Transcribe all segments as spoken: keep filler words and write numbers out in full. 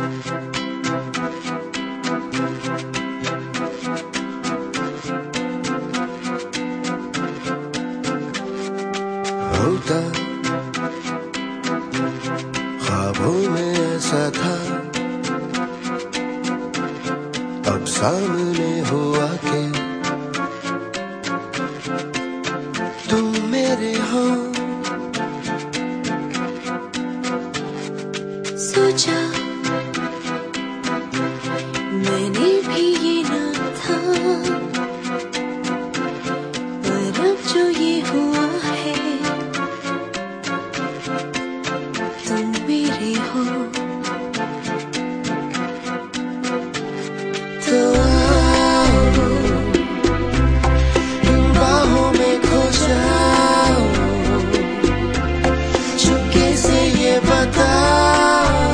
होता ख्वाबों में ऐसा था, अब सामने हुआ के तुम मेरे हो। सोचा मैंने भी ये ना था, पर अब जो ये हुआ है तुम मेरे हो। तो आओ इन बाहों में खो जाओ, चुपके से ये बताओ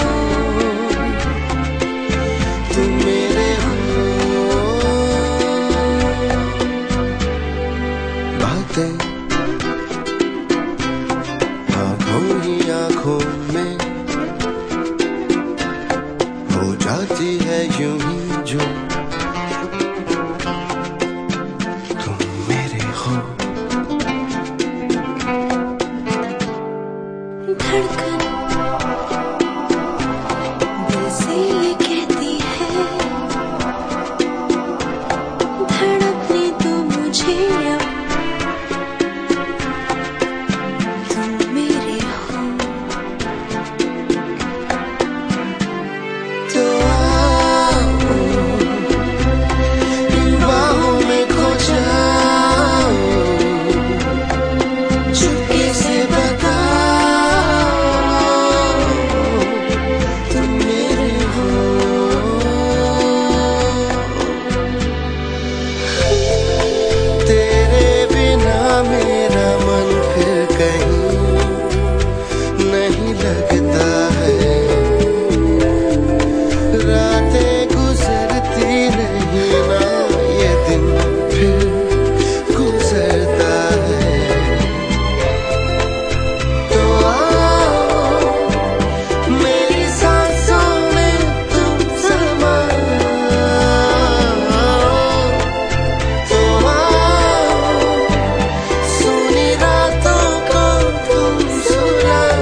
तुम मेरे हो। बातें आँखों ही आँखों में हो जाती है यूं ही जो तुम मेरे हो। धड़कन दिल से ये कहती है, धड़कने दो मुझे अब तुम मेरे हो। तो आओ इन बाहों में खो जाओ, चुपके से बताओ तुम मेरे हो। तेरे बिना मेरा मन फिर कहीं नहीं लगता है, रातें गुजरती नहीं ना ये दिन फिर गुजरता है। तो आओ मेरी सांसों में तुम समाओ, तो आओ सुनी रातों को तुम सुनाओ।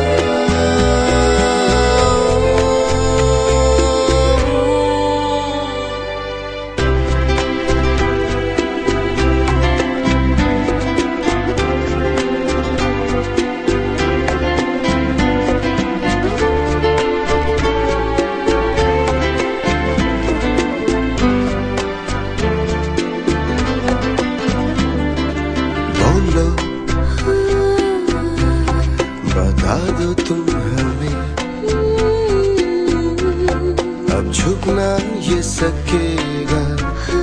बोलो बता दो तुम हमें, अब झुकना ये सकेगा